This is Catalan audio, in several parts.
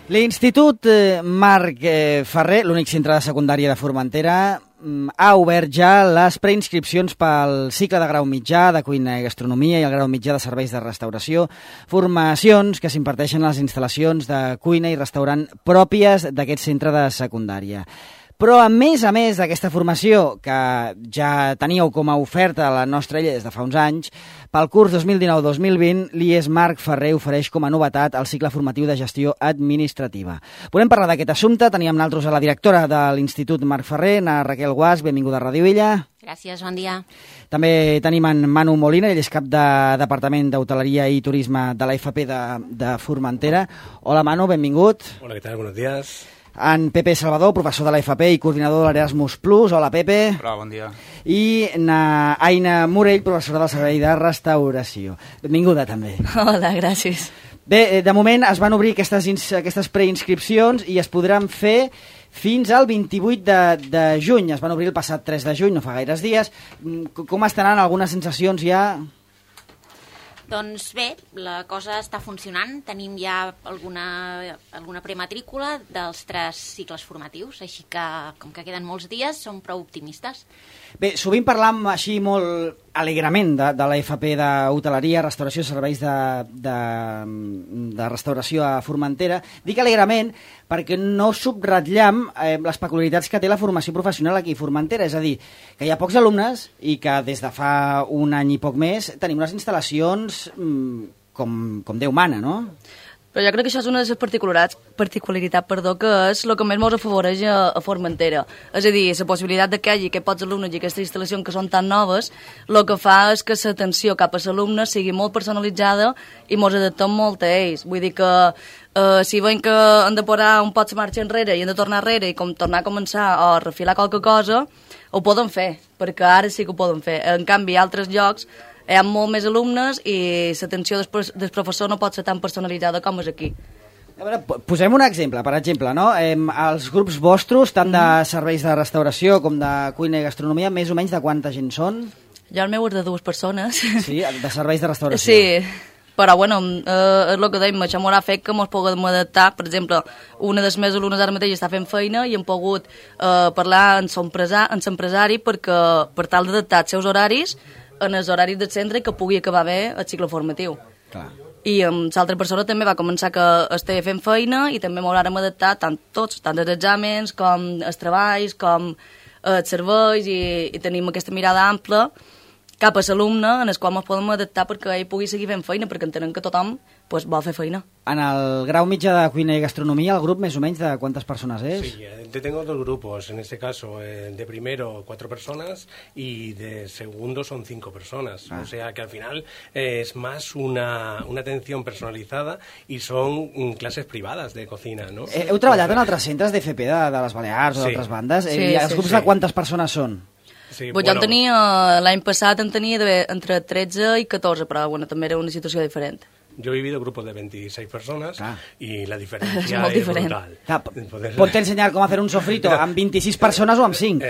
L'Institut Marc Ferrer, l'únic centre de secundària de Formentera, ha obert ja les preinscripcions pel cicle de grau mitjà de cuina i gastronomia i el grau mitjà de serveis de restauració, formacions que s'imparteixen a les instal·lacions de cuina i restaurant pròpies d'aquest centre de secundària. Però, a més d'aquesta formació, que ja teníeu com a oferta a la nostra illa des de fa uns anys, pel curs 2019-2020, l'IES Marc Ferrer ofereix com a novetat el cicle formatiu de gestió administrativa. Volem parlar d'aquest assumpte. Teníem nosaltres a la directora de l'Institut Marc Ferrer, na Raquel Guas. Benvinguda a Ràdio Illa. Gràcies, bon dia. També tenim en Manu Molina, ell és cap de Departament d'Hoteleria i Turisme de la FP de Formentera. Hola, Manu, benvingut. Hola, ¿qué tal? Buenos días. En Pepe Salvador, professor de la FP i coordinador de l'Erasmus+. Hola, Pepe. Hola, bon dia. I Aina Morell, professora del Servei de Restauració. Benvinguda, també. Hola, gràcies. Bé, de moment es van obrir aquestes preinscripcions i es podran fer fins al 28 de juny. Es van obrir el passat 3 de juny, no fa gaires dies. Com estaran algunes sensacions ja? Doncs bé, la cosa està funcionant. Tenim ja alguna prematrícula dels 3 cicles formatius, així que, com que queden molts dies, som prou optimistes. Bé, sovint parlam així molt alegrament de la FP d'Hoteleria, Restauració i Serveis de Restauració a Formentera. Dic alegrament perquè no subratllem les peculiaritats que té la formació professional aquí a Formentera. És a dir, que hi ha pocs alumnes i que des de fa un any i poc més tenim unes instal·lacions com Déu mana, no? Però jo crec que això és una de les particularitats que és el que més ens afavoreix a Formentera. És a dir, la possibilitat que hi hagi aquests alumnes i aquestes instal·lacions que són tan noves, el que fa és que l'atenció cap a l'alumne sigui molt personalitzada i ens adaptem molt a ells. Vull dir que si veiem que hem de posar un poc de marxa enrere i hem de tornar enrere i tornar a començar a refilar qualque cosa, ho poden fer, perquè ara sí que ho poden fer. En canvi, a altres llocs hi ha molt més alumnes i l'atenció del professor no pot ser tan personalitzada com és aquí. A veure, posem un exemple, per exemple, no? Els grups vostres, tant de serveis de restauració com de cuina i gastronomia, més o menys de quanta gent són? Jo el meu és de 2 persones. Sí, de serveis de restauració. Sí, però bueno, és el que dèiem, això m'haurà fet que ens puguem adaptar. Per exemple, una de les meves alumnes ara mateix està fent feina i hem pogut parlar amb l'empresari per tal d'adaptar els seus horaris en els horaris del centre i que pugui acabar bé el cicle formatiu. Clar. I amb l'altra persona també va començar que estava fent feina i també m'haurem adaptat tant els exàmens com els treballs, com els serveis i tenim aquesta mirada ampla cap a l'alumne en el qual ens podem adaptar perquè ell pugui seguir fent feina, perquè entenem que tothom vol fer feina. En el grau mitjà de cuina i gastronomia, el grup més o menys de quantes persones és? Sí, tengo 2 grupos, en este caso de primero 4 personas y de segundo son 5 personas. O sea que al final es más una atención personalizada y son clases privadas de cocina, ¿no? Heu treballat en altres centres d'FP de les Balears o d'altres bandes? I els grups de quantes persones són? Sí, jo l'any passat en tenia entre 13 i 14, però bueno, també era una situació diferent. Yo he vivido grupos de 26 personas y la diferencia es brutal. Pot ensenyar com fer un sofrito amb 26 persones o amb 5.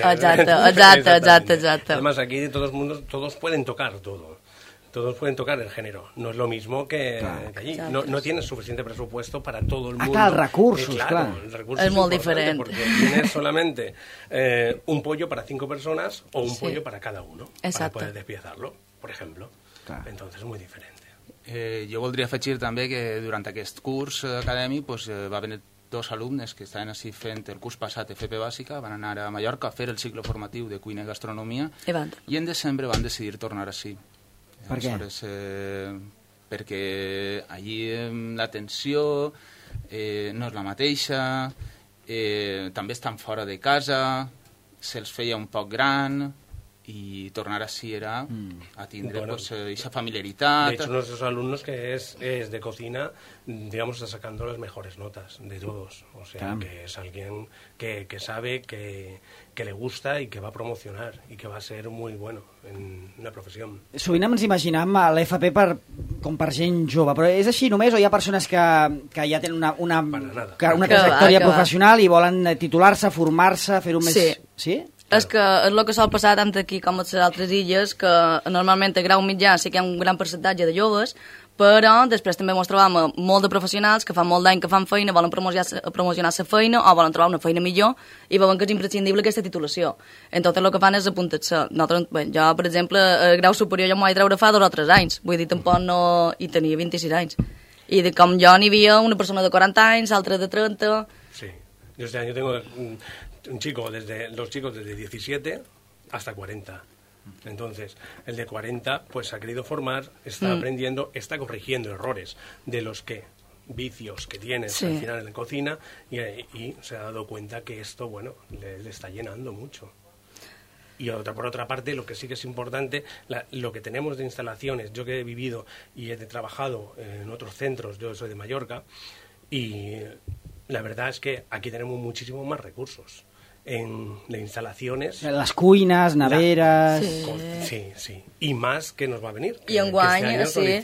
Exacte. Además aquí todos pueden tocar todo. Todos pueden tocar el género. No es lo mismo que allí. No tienes suficiente presupuesto para todo el mundo. Claro, recursos, claro. El recurso es muy diferente. Porque tienes solamente un pollo para 5 personas o un pollo para cada uno. Para poder despiezarlo, por ejemplo. Claro. Entonces es muy diferente. Jo voldria afegir també que durant aquest curs acadèmic va haver 2 alumnes que estaven així fent el curs passat FP bàsica, van anar a Mallorca a fer el cicle formatiu de cuina i gastronomia i en desembre van decidir tornar així. Per què? Perquè allí l'atenció no és la mateixa, també estan fora de casa, se'ls feia un poc gran y tornar así era a tindre esa familiaridad. De hecho, nuestros alumnos que es de cocina, digamos, está sacando las mejores notas de todos. O sea, que es alguien que sabe, que le gusta y que va a promocionar y que va a ser muy bueno en la profesión. Sovint ens imaginem a l'FP com per gent jove, però és així només o hi ha persones que ja tenen una trajectòria professional i volen titular-se, formar-se, fer-ho més... Sí? És que és el que sol passar tant aquí com a les altres illes, que normalment a grau mitjà sí que hi ha un gran percentatge de joves, Però després també ens trobam molt de professionals que fan molt d'any que fan feina, volen promocionar la feina o volen trobar una feina millor i veuen que és imprescindible aquesta titulació. Entonces el que fan és apuntar-se. Jo, per exemple, el grau superior jo m'ho vaig treure fa 2 o 3 anys, vull dir, tampoc no... i tenia 26 anys. I com jo n'hi havia una persona de 40 anys, altra de 30... Sí, yo tengo un chico los chicos desde 17 hasta 40. Entonces, el de 40 pues se ha querido formar, está aprendiendo, está corrigiendo errores de los vicios que tienes al final en la cocina y se ha dado cuenta que esto, bueno, le está llenando mucho. Y por otra parte, lo que sí que es importante, lo que tenemos de instalaciones, yo que he vivido y he trabajado en otros centros, yo soy de Mallorca, y la verdad es que aquí tenemos muchísimos más recursos en las instalaciones. Les cuines, neveres... Sí. I més que nos va venir. I enguany,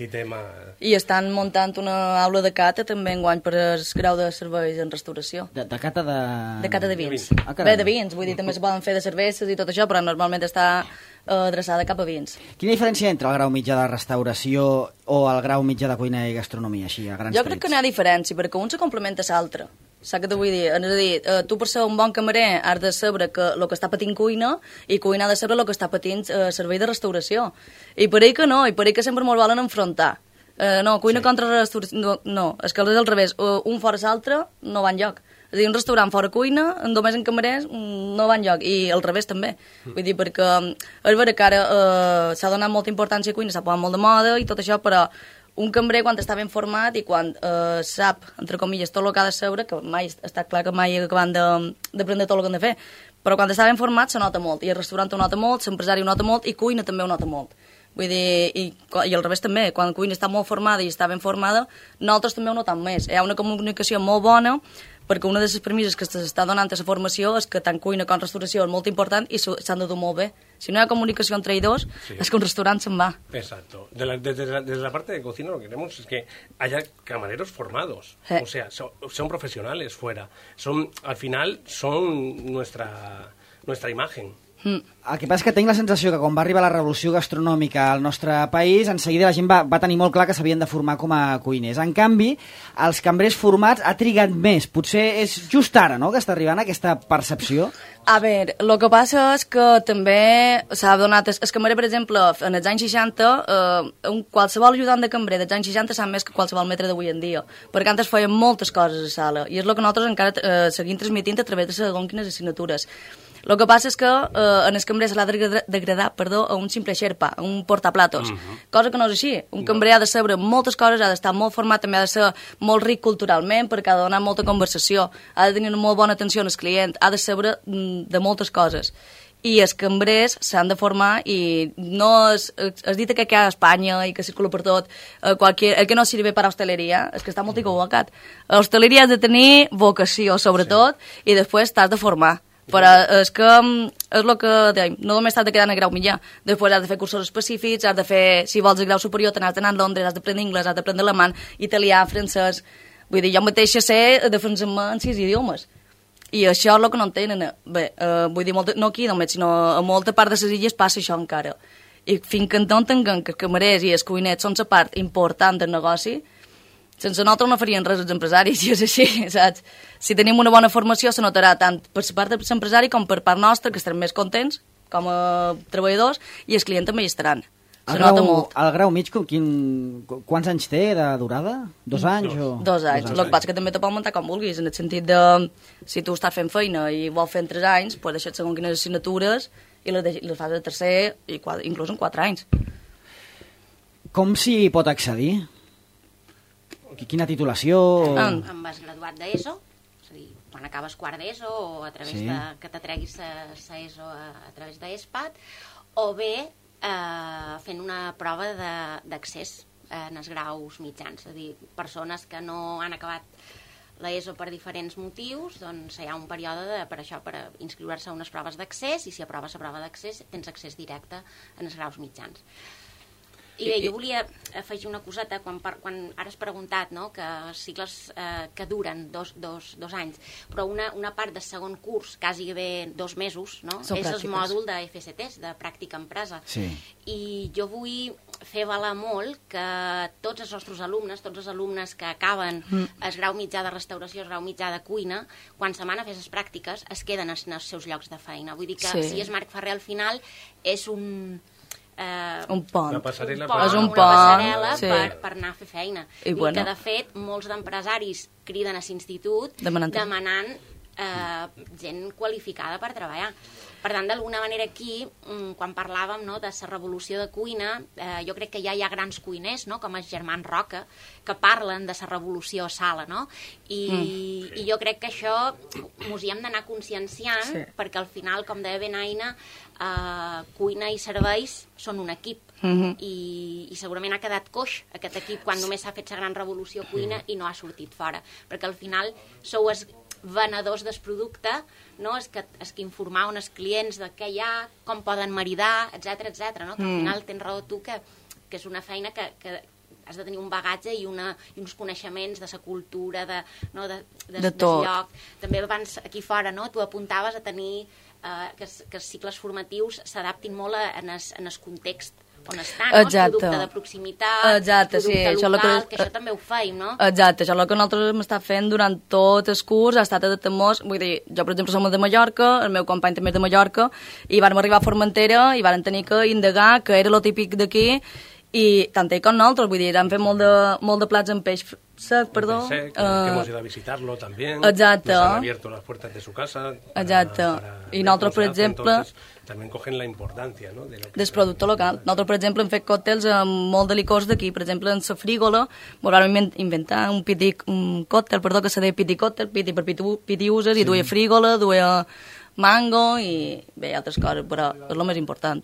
I estan muntant una aula de cata també enguany per el grau de serveis en restauració. De cata de... De cata de vins. Bé, de vins, vull dir, també se poden fer de cerveses i tot això, però normalment està adreçada cap a vins. Quina diferència entre el grau mitjà de restauració o el grau mitjà de cuina i gastronomia, així, a grans trets? Jo crec que n'hi ha diferència, perquè un se complementa l'altre. Saps què t'ho vull dir? És a dir, tu per ser un bon camarer has de saber que el que està patint cuina i cuina ha de saber el que està patint servei de restauració. I per ell que no, i per ell que sempre molt volen enfrontar. No, cuina contra restauració... No, és que és al revés. Un fora l'altre no va enlloc. És a dir, un restaurant fora cuina, només en camarers, no va enlloc. I al revés també. Vull dir, perquè és vera que ara s'ha donat molta importància a cuina, s'ha posat molt de moda i tot això, però un cambrer quan està ben format i quan sap, entre comilles, tot el que ha de saber, que mai està clar que mai acabant d'aprendre tot el que han de fer, però quan està ben format se nota molt, i el restaurant ho nota molt, l'empresari ho nota molt, i cuina també ho nota molt. Vull dir, i al revés també, quan cuina està molt formada i està ben formada, nosaltres també ho notem més. Hi ha una comunicació molt bona, perquè una de les premisses que s'està donant a la formació és que tant cuina com restauració és molt important i s'han de dur molt bé. Si no hi ha comunicació entre ells dos, és que un restaurant se'n va. Exacto. Desde la parte de cocina lo que queremos es que haya camareros formados. O sea, son profesionales fuera. Al final son nuestra imagen. El que passa és que tinc la sensació que quan va arribar la revolució gastronòmica al nostre país, en seguida la gent va tenir molt clar que s'havien de formar com a cuiners. En canvi, els cambrers formats ha trigat més. Potser és just ara, no?, que està arribant aquesta percepció. A veure, el que passa és que també s'ha donat... El cambrer, per exemple, en els anys 60, qualsevol ajudant de cambrer dels anys 60 sap més que qualsevol metre d'avui en dia, perquè antes feien moltes coses a la sala, i és el que nosaltres encara seguim transmitint a través de segons quines assignatures. El que passa és que en el cambrer se l'ha degradar a un simple xerpa, a un portaplatos, cosa que no és així. Un cambrer ha de saber moltes coses, ha d'estar molt format, també ha de ser molt ric culturalment, perquè ha de donar molta conversació, ha de tenir una molt bona atenció al client, ha de saber de moltes coses. I els cambrers s'han de formar i no és dit que hi ha a Espanya i que circula per tot, el que no sirve per a hosteleria, és que està molt equivocat. A hosteleria has de tenir vocació, sobretot, i després t'has de formar. Però és que és el que dèiem, no només t'has de quedar en el grau mitjà, després has de fer cursos específics, has de fer, si vols el grau superior, t'has d'anar a Londres, has d'aprendre anglès, has d'aprendre alemany, italià, francès... Vull dir, jo mateixa sé defensar-me en 6 idiomes. I això és el que no entenen. Bé, vull dir, no aquí només, sinó a molta part de les illes passa això encara. I fins que no entenguem que els camarers i els cuinets són la part important del negoci, sense nosaltres no farien res els empresaris, i és així, saps? Si tenim una bona formació, se notarà tant per la part de l'empresari com per part nostra, que estarem més contents com a treballadors, i els clients també hi estaran. Se nota molt. El grau mig, quants anys té de durada? 2 anys? 2 anys. El que passa que també te pot muntar com vulguis, en el sentit de, si tu estàs fent feina i vols fer en 3 anys, pots deixar segons quines assignatures i les fas de tercer, inclús en 4 anys. Com s'hi pot accedir? Quina titulació? Amb has graduat d'ESO, és a dir, quan acabes quart d'ESO o a través de que t'atreguis a ESO a través d'ESPAT, o bé fent una prova d'accés en els graus mitjans, és a dir, persones que no han acabat l'ESO per diferents motius, doncs hi ha un període per això, per inscriure-se a unes proves d'accés, i si aproves la prova d'accés tens accés directe en els graus mitjans. I bé, jo volia afegir una coseta, quan ara has preguntat, no?, que cicles que duren dos anys, però una part de segon curs, quasi bé 2 mesos, no?, és el mòdul de FSTs, de pràctica empresa. Sí. I jo vull fer valer molt que tots els nostres alumnes, tots els alumnes que acaben el grau mitjà de restauració, el grau mitjà de cuina, quan se van a fer les pràctiques es queden en els seus llocs de feina. Vull dir que si és Marc Ferrer al final és un pont. Una passarel·la, una passarel·la sí. per anar a fer feina. I bueno. Que, de fet, molts d'empresaris criden a l'institut demanant gent qualificada per treballar. Per tant, d'alguna manera aquí, quan parlàvem de la revolució de cuina, jo crec que ja hi ha grans cuiners, com els germans Roca, que parlen de la revolució a sala, no? I jo crec que això ens hi hem d'anar conscienciant, perquè al final, com deia Benaina, cuina i serveis són un equip. I segurament ha quedat coix aquest equip quan només s'ha fet la gran revolució cuina i no ha sortit fora, perquè al final sou els venedors del producte, no? Els que informauen els clients de què hi ha, com poden maridar, etc no? Que al final tens raó tu que és una feina que has de tenir un bagatge i uns coneixements de la cultura, del lloc. També abans aquí fora, no? Tu apuntaves a tenir que els cicles formatius s'adaptin molt en el context on estan, no? El producte de proximitat, el producte local, que això també ho feim, no? Exacte, això és el que nosaltres hem estat fent durant tot el curs, ha estat adaptant-nos, vull dir, jo per exemple som de Mallorca, el meu company també és de Mallorca, i vam arribar a Formentera i vam tenir que indagar que era lo típic d'aquí, i tant ell com nosaltres, vull dir, han fet molt de plats amb peix sec, perdó. Que hemos ido a visitarlo también. Exacte. Nos han abierto las puertas de su casa. Exacte. I nosaltres, per exemple... Entonces, también cogen la importancia, ¿no? Del producte local. Nosaltres, per exemple, hem fet còctels amb molt de licors d'aquí. Per exemple, en la frígola, vam inventar un còctel, que se deia piti còctel, piti per pitiuses, i duia frígola, duia mango, i bé, altres coses, però és el més important.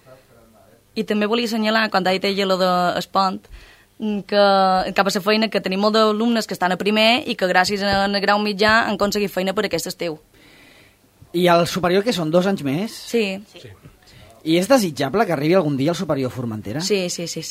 I també volia assenyalar, quan ha dit ella lo d'Espont, que cap a la feina que tenim molt d'alumnes que estan a primer i que gràcies al grau mitjà han aconseguit feina per aquest estiu. I el superior, que són 2 anys més? Sí. I és desitjable que arribi algun dia el superior a Formentera? Sí.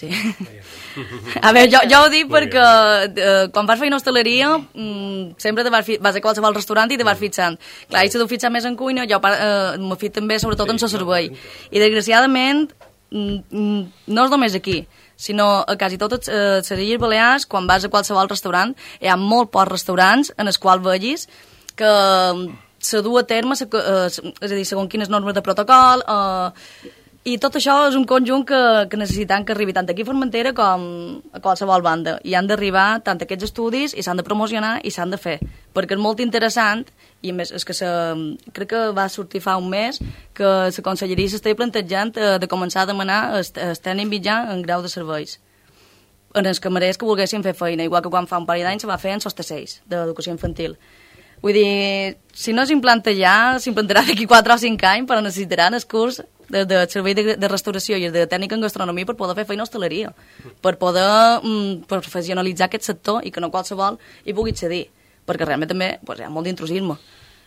A veure, jo ho dic perquè quan fas feina a hostaleria sempre vas a qualsevol restaurant i te vas fixant. Clar, i si t'ho fixar més en cuina, jo m'ho fic també sobretot en el servei. I desgraciadament no és només aquí, sinó a quasi totes les Illes Balears, quan vas a qualsevol restaurant, hi ha molt pocs restaurants en els quals vegis que se du a terme, és a dir, segons quines normes de protocol, i tot això és un conjunt que necessitem que arribi tant aquí a Formentera com a qualsevol banda. I han d'arribar tant aquests estudis i s'han de promocionar i s'han de fer, perquè és molt interessant. I a més, és que crec que va sortir fa un mes que la conselleria s'estava plantejant de començar a demanar el tècnic mitjà en grau de serveis en els camarers que volguessin fer feina, igual que quan fa un parell d'anys se va fer en SOS-T6 d'educació infantil. Vull dir, si no s'implanta ja, s'implantarà d'aquí 4 o 5 anys, però necessitaran el curs de servei de restauració i de tècnica en gastronomia per poder fer feina a hostaleria, per poder professionalitzar aquest sector i que no qualsevol hi pugui accedir, perquè realment també hi ha molt d'intrusisme.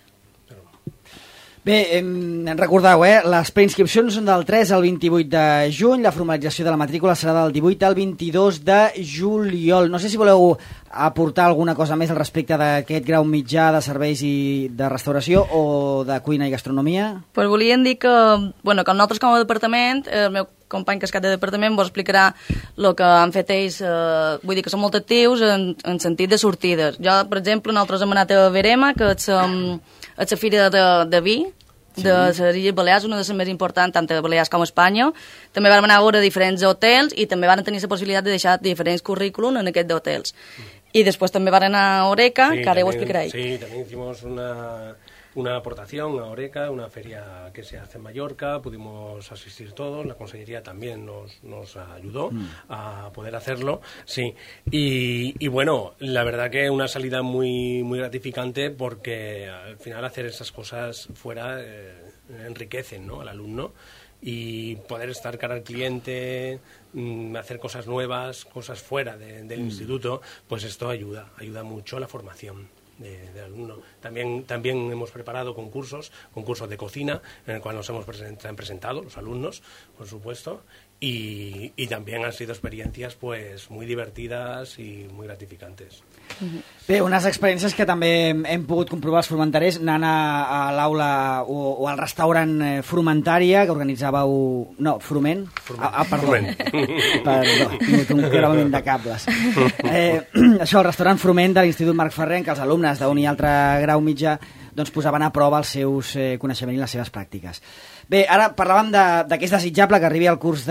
Bé, recordeu, les preinscripcions són del 3 al 28 de juny, la formalització de la matrícula serà del 18 al 22 de juliol. No sé si voleu aportar alguna cosa més al respecte d'aquest grau mitjà de serveis i de restauració o de cuina i gastronomia? Pues volíem dir que, bueno, que nosaltres com a departament, el meu company que és cap de departament vos explicarà el que han fet ells, vull dir que són molt actius en sentit de sortides. Jo, per exemple, nosaltres hem anat a Verema, que és la fira de vi de les Illes Balears, una de les més importants, tant a Balears com a Espanya. També vam anar a veure diferents hotels i també van tenir la possibilitat de deixar diferents currículums en aquests hotels. Y después también van a Oreca, que ahora explicaréis. Sí, también hicimos una aportación a Oreca, una feria que se hace en Mallorca, pudimos asistir todos, la Consellería también nos ayudó a poder hacerlo, sí. Y bueno, la verdad que una salida muy, muy gratificante porque al final hacer esas cosas fuera enriquecen, ¿no?, al alumno. Y poder estar cara al cliente, hacer cosas nuevas, cosas fuera del instituto, pues esto ayuda mucho a la formación del alumno. También hemos preparado concursos de cocina, en el cual nos hemos presentado los alumnos, por supuesto, y también han sido experiencias pues muy divertidas y muy gratificantes. Bé, unes experiències que també hem pogut comprovar els formentarers anant a l'aula o al restaurant Formentària que organitzàveu... No, Frument? Perdó. Perdó, tinc un creuament de cables. Això, el restaurant Frument de l'Institut Marc Ferrer, en què els alumnes d'un i altre grau mitjà doncs, posaven a prova els seus coneixements i les seves pràctiques. Bé, ara parlàvem de que és desitjable que arribi al curs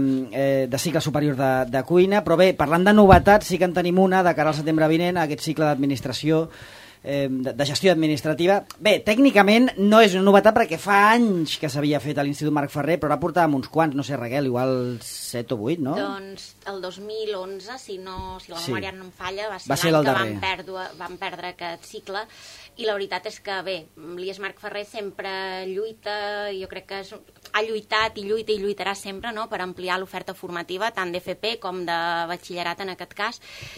de cicle superior de cuina, però bé, parlant de novetats, sí que en tenim una de cara al setembre vinent, aquest cicle d'administració, de gestió administrativa. Bé, tècnicament no és una novetat perquè fa anys que s'havia fet a l'Institut Marc Ferrer, però ara portàvem uns quants, no sé, Raquel, igual 7 o 8, no? Doncs el 2011, si la memòria no em falla, va ser l'any l'any que vam perdre aquest cicle, i la veritat és que, bé, l'IES Marc Ferrer sempre lluita, jo crec que ha lluitat i lluita i lluitarà sempre, no?, per ampliar l'oferta formativa, tant d'FP com de batxillerat en aquest cas,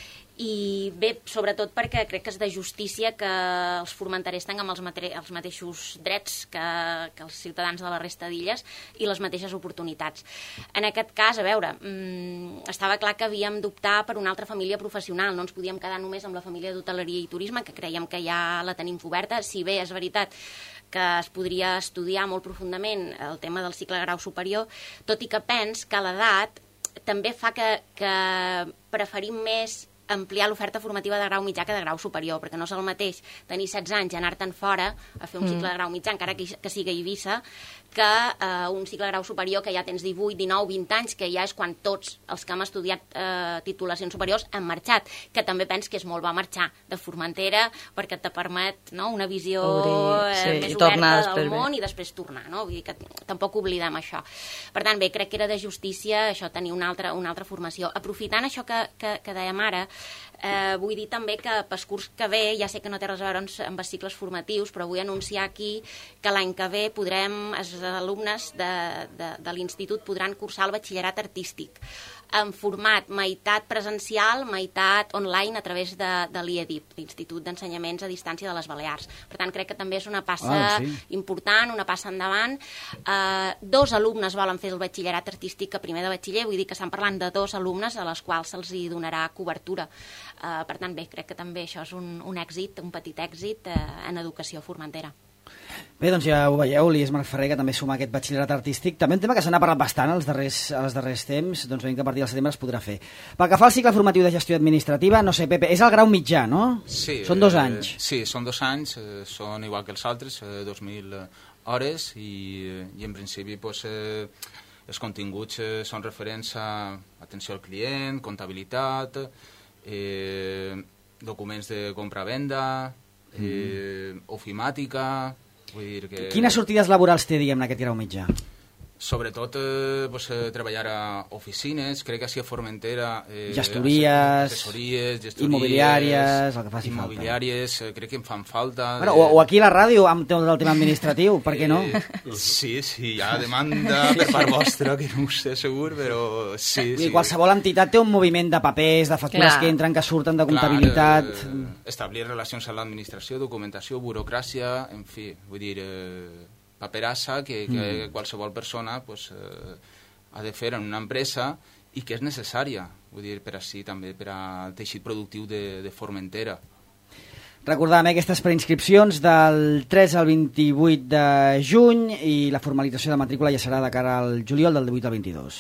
i bé, sobretot perquè crec que és de justícia que els formentarers tinguin els mateixos drets que els ciutadans de la resta d'illes i les mateixes oportunitats. En aquest cas, a veure, estava clar que havíem d'optar per una altra família professional, no ens podíem quedar només amb la família d'hoteleria i turisme, que creiem que ja la tenim coberta, si bé és veritat que es podria estudiar molt profundament el tema del cicle de grau superior, tot i que pens que l'edat també fa que preferim més ampliar l'oferta formativa de grau mitjà que de grau superior, perquè no és el mateix tenir 16 anys i anar-te'n fora a fer un cicle de grau mitjà, encara que sigui a Eivissa, que un cicle de grau superior que ja tens 18, 19, 20 anys, que ja és quan tots els que hem estudiat titulacions superiors han marxat, que també pens que és molt bo marxar de Formentera perquè te permet, no?, una visió més oberta del món i després tornar, no? Vull dir que tampoc oblidem això. Per tant, bé, crec que era de justícia això, tenir una altra formació. Aprofitant això que dèiem ara, vull dir també que pel curs que ve, ja sé que no té res a veure amb els cicles formatius, però vull anunciar aquí que l'any que ve els alumnes de l'institut podran cursar el batxillerat artístic en format meitat presencial, meitat online a través de l'IEDIP, l'Institut d'Ensenyaments a Distància de les Balears. Per tant, crec que també és una passa important, una passa endavant. 2 alumnes volen fer el batxillerat artístic a primer de batxiller, vull dir que estan parlant de 2 alumnes a les quals se'ls donarà cobertura. Per tant, bé, crec que també això és un èxit, un petit èxit en educació formentera. Bé, doncs ja ho veieu, l'IES Marc Ferrer, que també suma aquest batxillerat artístic. També un tema que se n'ha parlat bastant els darrers temps, doncs veiem que a partir del setembre es podrà fer. Pel que fa al cicle formatiu de gestió administrativa, no sé, Pepe, és el grau mitjà, no? Sí. Són 2 anys. Sí, són 2 anys, són igual que els altres, 2.000 hores, i en principi doncs, els continguts són referents a atenció al client, comptabilitat, documents de compra-venda, ofimàtica. Vull dir que... Quines sortides laborals té, diguem, aquest grau mitjà? Sobretot treballar a oficines, crec que així a Formentera... Gestories, assessories, immobiliàries, el que faci falta. Immobiliàries, crec que em fan falta. Bueno, o aquí a la ràdio, amb tot el tema administratiu, per què no? Sí, hi ha demanda per part vostra, que no ho sé segur, però sí. I qualsevol entitat té un moviment de papers, de factures que entren, que surten, de comptabilitat... Establir relacions amb l'administració, documentació, burocràcia, en fi, vull dir... paperassa que qualsevol persona ha de fer en una empresa i que és necessària, vull dir, per així també per al teixit productiu de Formentera. Recordàvem aquestes preinscripcions del 3 al 28 de juny i la formalització de matrícula ja serà de cara al juliol del 18 al 22.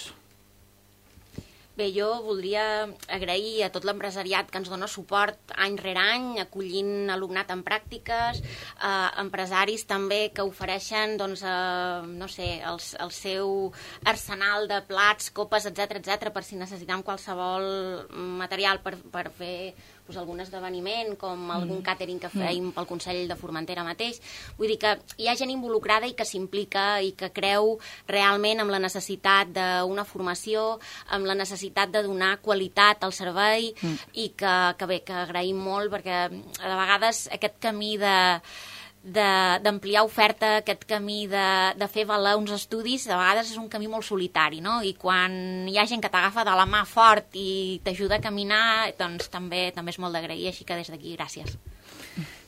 Bé, jo voldria agrair a tot l'empresariat que ens dona suport any rere any, acollint alumnat en pràctiques, empresaris també que ofereixen, doncs, no sé, el seu arsenal de plats, copes, etc per si necessitem qualsevol material per fer algun esdeveniment, com algun càtering que feim pel Consell de Formentera mateix. Vull dir que hi ha gent involucrada i que s'implica i que creu realment en la necessitat d'una formació, amb la necessitat de donar qualitat al servei i que bé, que agraïm molt perquè de vegades aquest camí d'ampliar oferta, aquest camí de fer valer uns estudis, de vegades és un camí molt solitari, no? I quan hi ha gent que t'agafa de la mà fort i t'ajuda a caminar, doncs també és molt d'agrair, així que des d'aquí, gràcies.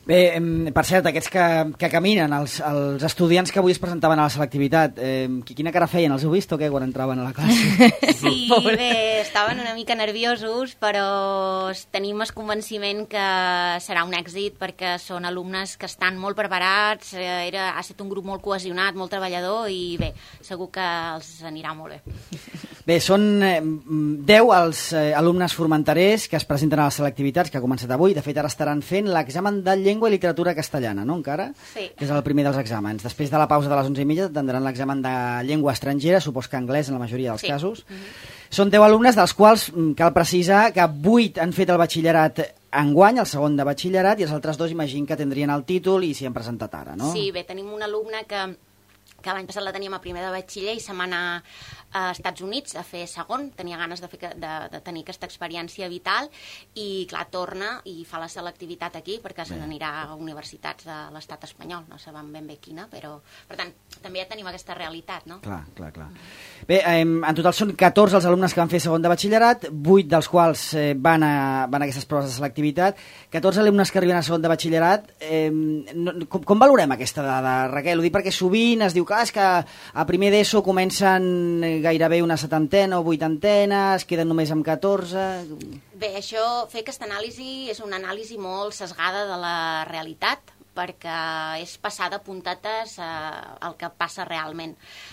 Bé, per cert, aquests que caminen, els estudiants que avui es presentaven a la selectivitat, quina cara feien? Els heu vist o què quan entraven a la classe? Sí, bé, estaven una mica nerviosos, però tenim el convenciment que serà un èxit perquè són alumnes que estan molt preparats, ha estat un grup molt cohesionat, molt treballador i bé, segur que els anirà molt bé. Bé, són 10 els alumnes formenterers que es presenten a les selectivitats que ha començat avui. De fet, ara estaran fent l'examen de llengua i literatura castellana, no, encara? Sí. Que és el primer dels exàmens. Després de la pausa de les 11:30 tindran l'examen de llengua estrangera, supos que anglès en la majoria dels casos. Són 10 alumnes, dels quals cal precisar que 8 han fet el batxillerat enguany, el segon de batxillerat, i els altres 2 imagino que tindrien el títol i s'hi han presentat ara, no? Sí, bé, tenim un alumne que l'any passat la teníem a primer de batxiller i se'n va anar a Estats Units a fer segon, tenia ganes de tenir aquesta experiència vital i, clar, torna i fa la selectivitat aquí perquè se n'anirà a universitats de l'estat espanyol, no sabem ben bé quina, però, per tant, també ja tenim aquesta realitat, no? Clar. Bé, en total són 14 els alumnes que van fer segon de batxillerat, 8 dels quals van a aquestes proves de selectivitat, 14 alumnes que arriben a segon de batxillerat. Com valorem aquesta dada, Raquel? Ho dic perquè sovint es diu que és que a primer d'ESO comencen gairebé una 70ena o 80ena, es queden només amb 14... Bé, fer aquesta anàlisi és una anàlisi molt sesgada de la realitat, perquè és passar de puntetes al que passa realment.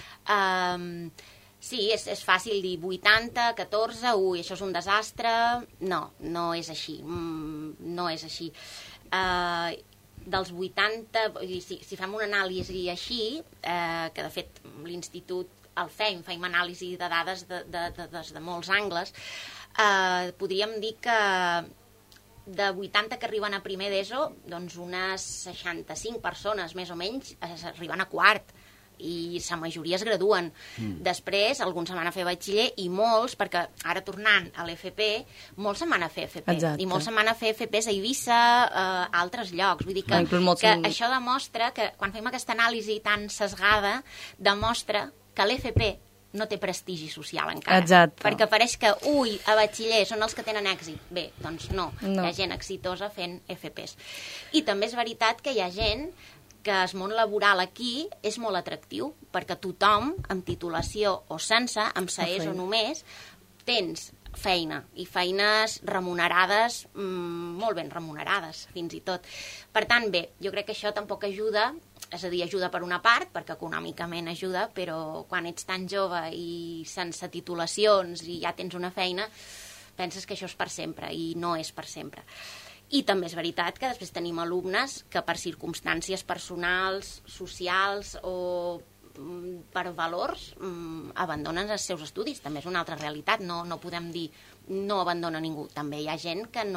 Sí, és fàcil dir 80, 14, ui, això és un desastre... No és així, no és així. Dels 80, si fem una anàlisi així, que de fet l'institut el feim anàlisi de dades des de molts angles, podríem dir que de 80 que arriben a primer d'ESO, doncs unes 65 persones, més o menys, arriben a quart, i la majoria es graduen. Després, alguns se'n van a fer batxiller i molts, perquè ara tornant a l'FP, molts se'n van a fer FP. Exacte. I molts se'n van a fer FPs a Eivissa, a altres llocs. Vull dir que això demostra que, quan fem aquesta anàlisi tan sesgada, demostra que l'FP no té prestigi social encara. Exacte. Perquè pareix que, a batxiller són els que tenen èxit. Bé, doncs no. Hi ha gent exitosa fent FPs. I també és veritat que hi ha gent que el món laboral aquí és molt atractiu, perquè tothom, amb titulació o sense, amb SAES o només, tens feina, i feines remunerades, molt ben remunerades, fins i tot. Per tant, bé, jo crec que això tampoc ajuda, és a dir, ajuda per una part, perquè econòmicament ajuda, però quan ets tan jove i sense titulacions i ja tens una feina, penses que això és per sempre, i no és per sempre. I també és veritat que després tenim alumnes que per circumstàncies personals, socials o per valors abandonen els seus estudis. També és una altra realitat, no podem dir no abandona ningú. També hi ha gent que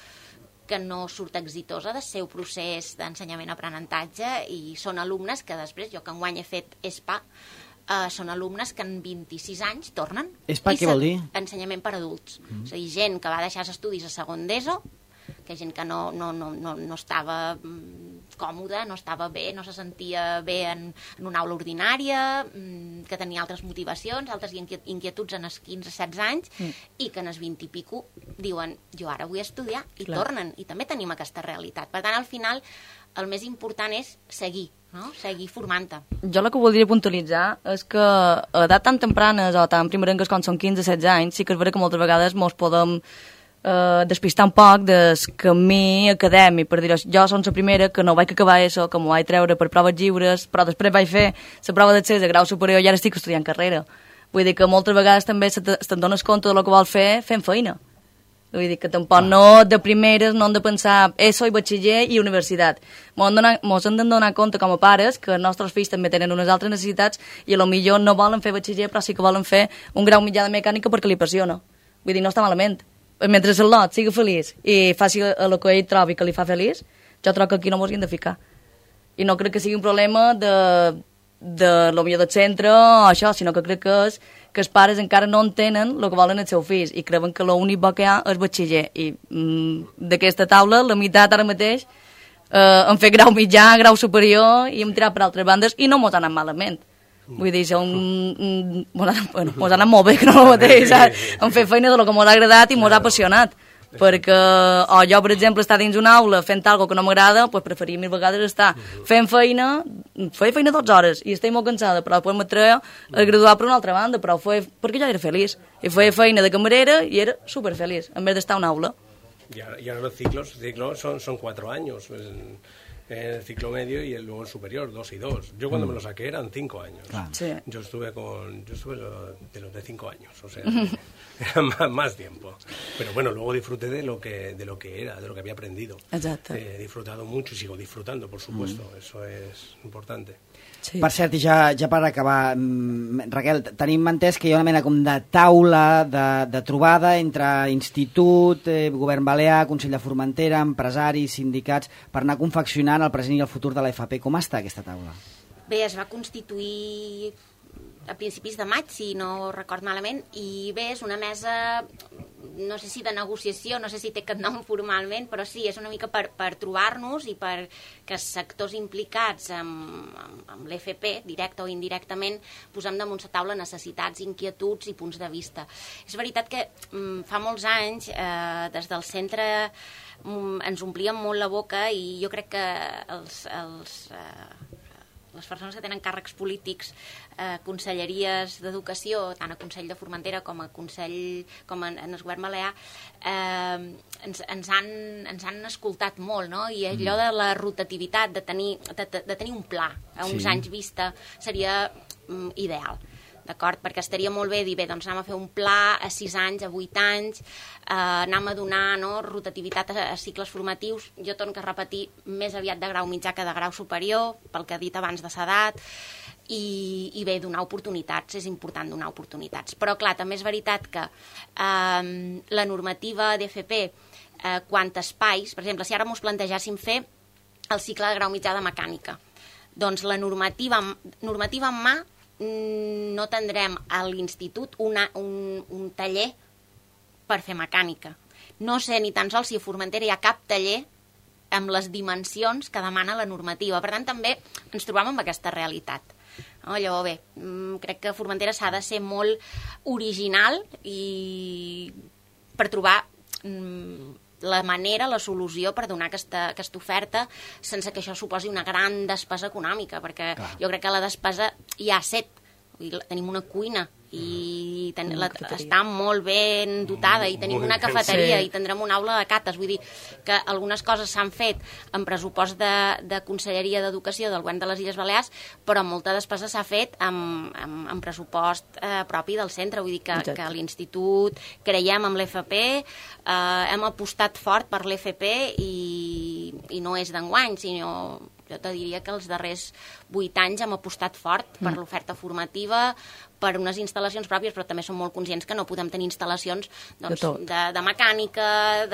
no surt exitosa del seu procés d'ensenyament-aprenentatge i són alumnes que després, jo que enguany he fet ESPA, són alumnes que en 26 anys tornen. ESPA què vol dir? Ensenyament per adults. És a dir, gent que va deixar els estudis a segon d'ESO, que gent que no estava còmoda, no estava bé, no se sentia bé en una aula ordinària, que tenia altres motivacions, altres inquietuds en els 15-16 anys, i que en els 20 i pico diuen, jo ara vull estudiar, i tornen, i també tenim aquesta realitat. Per tant, al final, el més important és seguir, no? Seguir formant-te. Jo el que voldria puntualitzar és que a edat tan tempranes o tan primerenques com són 15-16 anys, sí que és vera que moltes vegades mos podem despistar un poc del camí acadèmic, per dir-ho. Jo som la primera que no vaig acabar ESO, que m'ho vaig treure per proves lliures, però després vaig fer la prova d'accés a grau superior i ara estic estudiant carrera. Vull dir que moltes vegades també te'n dones compte del que vols fer fent feina. Vull dir que tampoc no de primeres no hem de pensar ESO i batxiller i universitat. Mos hem de donar compte com a pares que els nostres fills també tenen unes altres necessitats i potser no volen fer batxiller però sí que volen fer un grau mitjà de mecànica perquè li apassiona. Vull dir, no està malament. Mentre el lot sigui feliç i faci el que ell trobi que li fa feliç, jo trobo que aquí no mos hi hem de ficar. I no crec que sigui un problema lo millor del centre o això, sinó que crec que és que els pares encara no entenen el que volen els seus fills i creuen que l'únic bo que hi ha és batxiller. I d'aquesta taula, la meitat ara mateix hem fet grau mitjà, grau superior i hem tirat per altres bandes i no mos ha anat malament. Vull dir, mos ha anat molt bé, que no el mateix, hem fet feina de lo que mos ha agradat i mos ha apassionat, perquè o jo, per exemple, estar dins una aula fent alguna que no m'agrada, pues preferia mil vegades estar fent feina 12 hores i estic molt cansada, però després m'atreia a graduar per una altra banda, però perquè jo era feliç. I feia feina de camarera i era superfeliç, en vez d'estar a una aula. Y ahora los ciclos son 4 años. El ciclo medio y luego el superior, 2 y 2. Yo cuando me lo saqué eran 5 años. Sí. Yo estuve de los de 5 años, o sea, era más tiempo. Pero bueno, luego disfruté de lo que era, de lo que había aprendido. Exacto. He disfrutado mucho y sigo disfrutando, por supuesto. Eso es importante. Sí. Per cert, i ja per acabar, Raquel, tenim entès que hi ha una mena com de taula de trobada entre institut, govern balear, Consell de Formentera, empresaris, sindicats, per anar confeccionant el present i el futur de la FP. Com està aquesta taula? Bé, es va constituir a principis de maig, si no record malament, i bé, és una mesa, no sé si de negociació, no sé si té aquest nom formalment, però sí, és una mica per trobar-nos i per que sectors implicats amb l'FP, directe o indirectament, posem damunt la taula necessitats, inquietuds i punts de vista. És veritat que fa molts anys, des del centre, ens omplíem molt la boca i jo crec que les persones que tenen càrrecs polítics, conselleries d'educació, tant a Consell de Formentera com a Consell, com en el govern balear, ens han escoltat molt, no? I allò de la rotativitat, de tenir un pla a uns anys vista, seria ideal. D'acord? Perquè estaria molt bé dir, bé, doncs anem a fer un pla a 6 anys, a 8 anys, anem a donar rotativitat a cicles formatius, jo torno a repetir, més aviat de grau mitjà que de grau superior, pel que he dit abans de s'edat, i bé, donar oportunitats, és important donar oportunitats. Però clar, també és veritat que la normativa d'FP, quant a espais, per exemple, si ara ens plantegéssim fer el cicle de grau mitjà de mecànica, doncs la normativa en mà no tindrem a l'institut un taller per fer mecànica. No sé ni tan sols si a Formentera hi ha cap taller amb les dimensions que demana la normativa. Per tant, també ens trobam amb aquesta realitat. Llavors, bé, crec que a Formentera s'ha de ser molt original i per trobar la manera, la solució per donar aquesta oferta sense que això suposi una gran despesa econòmica, perquè jo crec que la despesa ja ha set. Tenim una cuina i està molt ben dotada i tenim una cafeteria i tindrem una aula de cates. Vull dir que algunes coses s'han fet en pressupost de Conselleria d'Educació del Govern de les Illes Balears, però molta despesa s'ha fet en pressupost propi del centre. Vull dir que a l'institut creiem en l'FP, hem apostat fort per l'FP i no és d'enguany, sinó jo te diria que els darrers 8 anys hem apostat fort per l'oferta formativa, per unes instal·lacions pròpies, però també som molt conscients que no podem tenir instal·lacions de mecànica,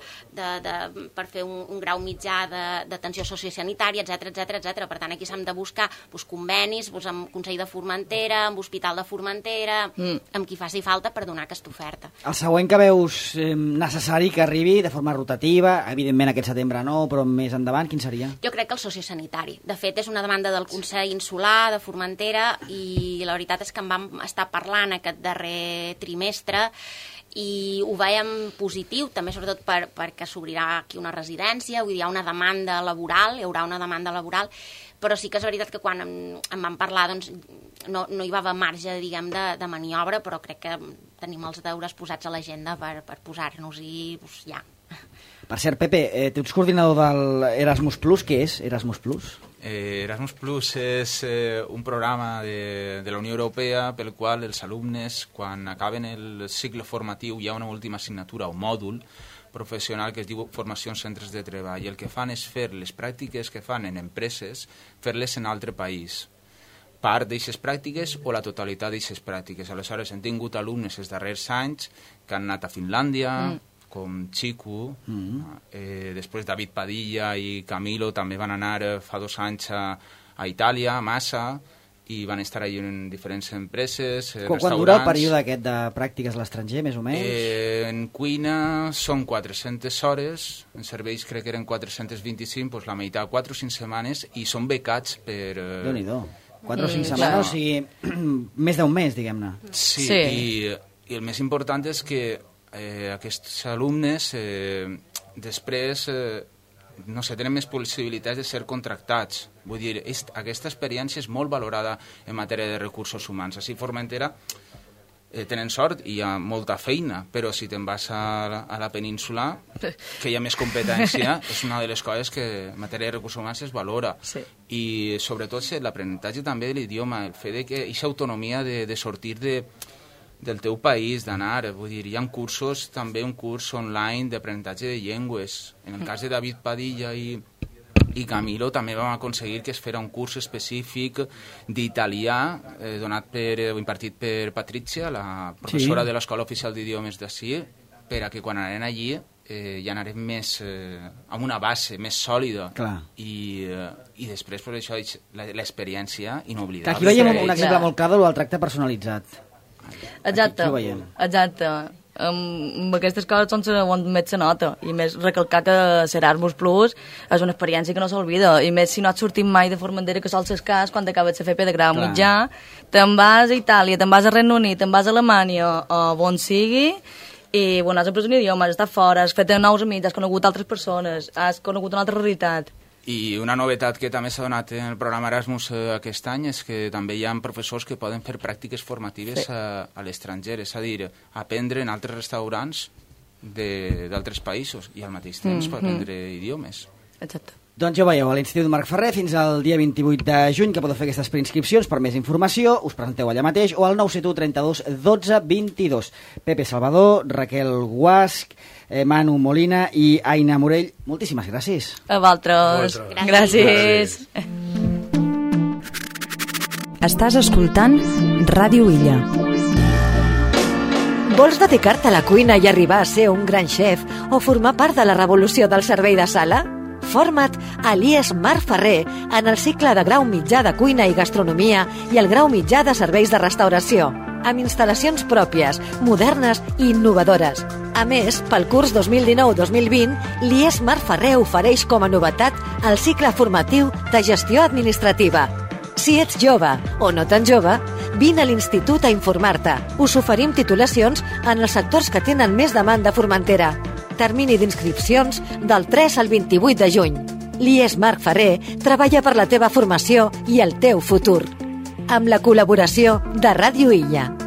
per fer un grau mitjà d'atenció sociosanitària, etc. Per tant, aquí s'han de buscar convenis amb Consell de Formentera, amb Hospital de Formentera, amb qui faci falta per donar aquesta oferta. El següent que veus necessari que arribi de forma rotativa, evidentment aquest setembre no, però més endavant, quin seria? Jo crec que el sociosanitari. De fet, és una demanda del Consell Insular de Formentera i la veritat és que en vam estar parlant aquest darrer trimestre i ho veiem positiu, també sobretot perquè s'obrirà aquí una residència, vull dir, hi ha una demanda laboral, hi haurà una demanda laboral, però sí que és veritat que quan en vam parlar doncs, no hi va haver marge, diguem, de maniobra, però crec que tenim els deures posats a l'agenda per posar-nos-hi ja. Per cert, Pepe, tu ets coordinador de l'Erasmus Plus. Què és Erasmus Plus? Erasmus Plus és un programa de la Unió Europea pel qual els alumnes, quan acaben el cicle formatiu, hi ha una última assignatura o mòdul professional que es diu Formació en Centres de Treball, i el que fan és fer les pràctiques que fan en empreses, fer-les en altre país. Part d'aixes pràctiques o la totalitat d'aixes pràctiques. Aleshores, hem tingut alumnes els darrers anys que han anat a Finlàndia, com Chico, després David Padilla i Camilo també van anar fa 2 anys a Itàlia, a Massa, i van estar allà en diferents empreses, restaurants. Quan dura el període aquest de pràctiques a l'estranger, més o menys? En cuina són 400 hores, en serveis crec que eren 425, doncs la meitat, 4 o 5 setmanes, i són becats per... Déu-n'hi-do, 4 o 5 setmanes, o sigui, més d'un mes, diguem-ne. Sí, i el més important és que aquests alumnes després no sé, tenen més possibilitats de ser contractats. Vull dir, aquesta experiència és molt valorada en matèria de recursos humans. Així, Formentera tenen sort i hi ha molta feina, però si te'n vas a la península, que hi ha més competència, és una de les coses que en matèria de recursos humans es valora. Sí. I sobretot l'aprenentatge també de l'idioma, el fet de que aquesta autonomia de sortir del teu país, d'anar, vull dir, hi ha cursos, també un curs online d'aprenentatge de llengües. En el cas de David Padilla i Camilo també vam aconseguir que es fera un curs específic d'italià impartit per Patrizia, la professora de l'Escola Oficial d'Idiomes d'ací, per a que quan anaren allí ja anarem més amb una base més sòlida. I després, per això, l'experiència inoblidable. Aquí veiem un exemple molt clar del tracte personalitzat. Exacte. Amb aquestes coses on més se nota, i més recalcar que l'Erasmus Plus és una experiència que no s'olvida, i més si no has sortit mai de Formentera, que sols és cas quan acabes de FP de grau mitjà, te'n vas a Itàlia, te'n vas a Regne Unit, te'n vas a Alemanya, on sigui, i bueno, has après un idioma, has estat fora, has fet nous amics, has conegut altres persones, has conegut una altra realitat. I una novetat que també s'ha donat en el programa Erasmus aquest any és que també hi ha professors que poden fer pràctiques formatives a l'estranger, és a dir, aprendre en altres restaurants d'altres països i al mateix temps per aprendre idiomes. Exacte. Doncs ja ho veieu, a l'Institut Marc Ferrer fins al dia 28 de juny, que podeu fer aquestes preinscripcions. Per més informació us presenteu allà mateix o al 971 32 12 22. Pepe Salvador, Raquel Guasc, Manu Molina i Aina Morell, moltíssimes gràcies. A vosaltres. Gràcies. Estàs escoltant Ràdio Illa. Vols dedicar-te a la cuina i arribar a ser un gran xef o formar part de la revolució del servei de sala? Forma't a l'IES Marc Ferrer en el cicle de grau mitjà de cuina i gastronomia i el grau mitjà de serveis de restauració, amb instal·lacions pròpies, modernes i innovadores. A més, pel curs 2019-2020, l'IES Marc Ferrer ofereix com a novetat el cicle formatiu de gestió administrativa. Si ets jove o no tan jove, vine a l'Institut a informar-te. Us oferim titulacions en els sectors que tenen més demanda a Formentera. Termini d'inscripcions del 3 al 28 de juny. L'IES Marc Ferrer treballa per la teva formació i el teu futur. Amb la col·laboració de Ràdio Illa.